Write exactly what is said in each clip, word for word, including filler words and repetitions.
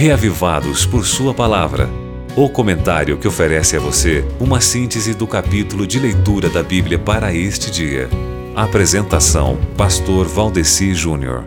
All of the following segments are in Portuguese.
Reavivados por Sua Palavra. O comentário que oferece a você uma síntese do capítulo de leitura da Bíblia para este dia. Apresentação: Pastor Valdeci Júnior.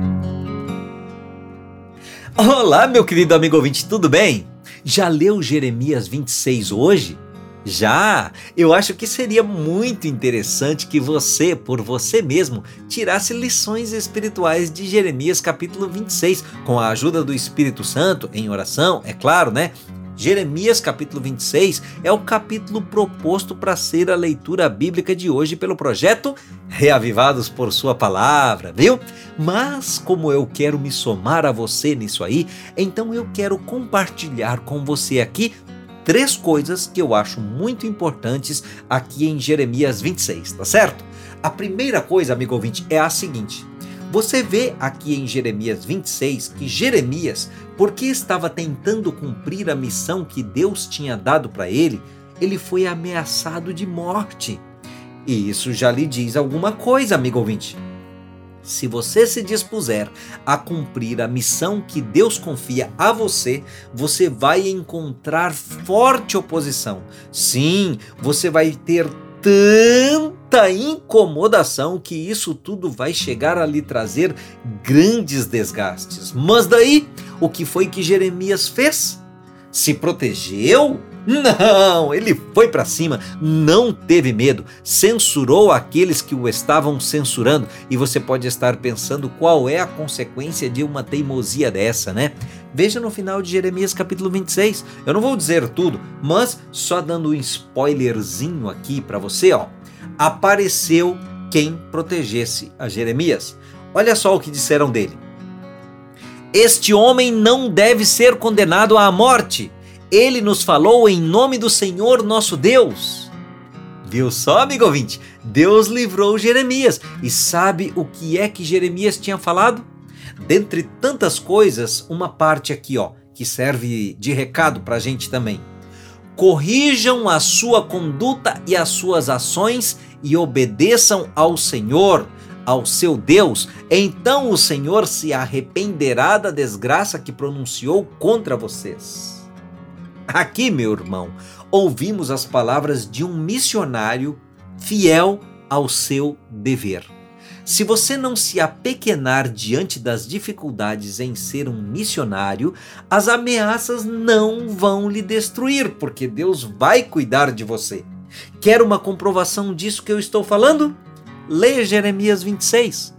Olá, meu querido amigo ouvinte, tudo bem? Já leu Jeremias vinte e seis hoje? Já! Eu acho que seria muito interessante que você, por você mesmo, tirasse lições espirituais de Jeremias capítulo vinte e seis, com a ajuda do Espírito Santo, em oração, é claro, né? Jeremias capítulo vinte e seis é o capítulo proposto para ser a leitura bíblica de hoje pelo projeto Reavivados por Sua Palavra, viu? Mas como eu quero me somar a você nisso aí, então eu quero compartilhar com você aqui três coisas que eu acho muito importantes aqui em Jeremias vinte e seis, tá certo? A primeira coisa, amigo ouvinte, é a seguinte: você vê aqui em Jeremias vinte e seis que Jeremias, porque estava tentando cumprir a missão que Deus tinha dado para ele, ele foi ameaçado de morte. E isso já lhe diz alguma coisa, amigo ouvinte. Se você se dispuser a cumprir a missão que Deus confia a você, você vai encontrar forte oposição. Sim, você vai ter tanta incomodação que isso tudo vai chegar a lhe trazer grandes desgastes. Mas daí, o que foi que Jeremias fez? Se protegeu? Não, ele foi para cima, não teve medo, censurou aqueles que o estavam censurando. E você pode estar pensando qual é a consequência de uma teimosia dessa, né? Veja no final de Jeremias capítulo vinte e seis. Eu não vou dizer tudo, mas só dando um spoilerzinho aqui para você, ó. Apareceu quem protegesse a Jeremias. Olha só o que disseram dele. Este homem não deve ser condenado à morte. Ele nos falou em nome do Senhor nosso Deus. Viu só, amigo ouvinte? Deus livrou Jeremias. E sabe o que é que Jeremias tinha falado? Dentre tantas coisas, uma parte aqui, ó, que serve de recado pra gente também. Corrijam a sua conduta e as suas ações e obedeçam ao Senhor, ao seu Deus. Então o Senhor se arrependerá da desgraça que pronunciou contra vocês. Aqui, meu irmão, ouvimos as palavras de um missionário fiel ao seu dever. Se você não se apequenar diante das dificuldades em ser um missionário, as ameaças não vão lhe destruir, porque Deus vai cuidar de você. Quer uma comprovação disso que eu estou falando? Leia Jeremias vinte e seis.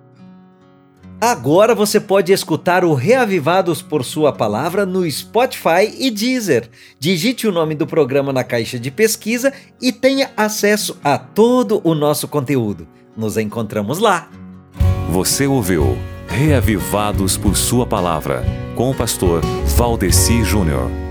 Agora você pode escutar o Reavivados por Sua Palavra no Spotify e Deezer. Digite o nome do programa na caixa de pesquisa e tenha acesso a todo o nosso conteúdo. Nos encontramos lá. Você ouviu Reavivados por Sua Palavra, com o pastor Valdeci Júnior.